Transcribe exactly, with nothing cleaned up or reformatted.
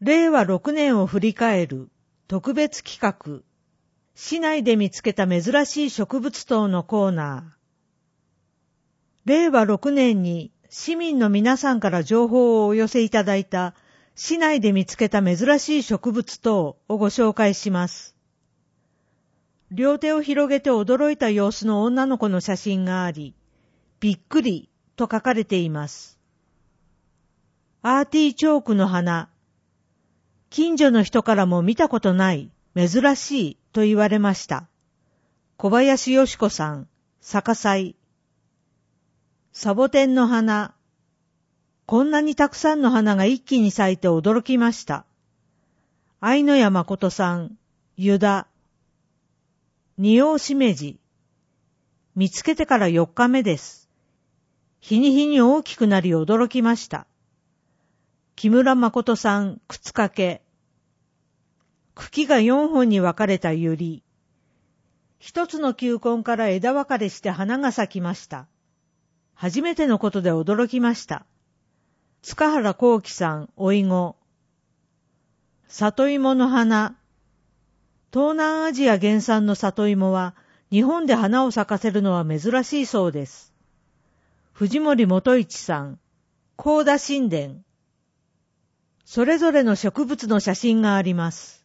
れいわろくねんを振り返る特別企画、市内で見つけた珍しい植物等のコーナー。れいわろくねんに市民の皆さんから情報をお寄せいただいた市内で見つけた珍しい植物等をご紹介します。両手を広げて驚いた様子の女の子の写真があり、びっくりと書かれています。アーティチョークの花。近所の人からも見たことない、珍しいと言われました。小林よし子さん、逆祭。サボテンの花。こんなにたくさんの花が一気に咲いて驚きました。愛野谷誠さん、湯田。二葉しめじ。見つけてからよっかめです。日に日に大きくなり驚きました。木村誠さん、靴掛け。茎がよんほんに分かれたユリ。一つの球根から枝分かれして花が咲きました。初めてのことで驚きました。塚原幸喜さん、おいご。里芋の花。東南アジア原産の里芋は、日本で花を咲かせるのは珍しいそうです。藤森元一さん、高田神殿。それぞれの植物の写真があります。